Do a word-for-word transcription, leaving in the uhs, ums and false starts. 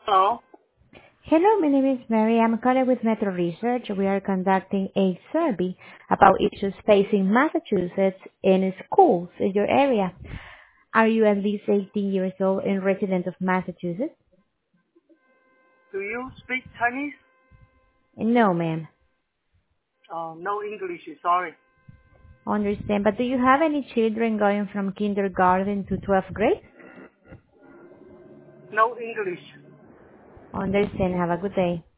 Hello. Hello, my name is Mary. I'm calling with Metro Research. We are conducting a survey about issues facing Massachusetts in schools in your area. Are you at least eighteen years old and resident of Massachusetts? Do you speak Chinese? No, ma'am. Uh, no English, sorry. Understand. But do you have any children going from kindergarten to twelfth grade? No English. Understand. Have a good day.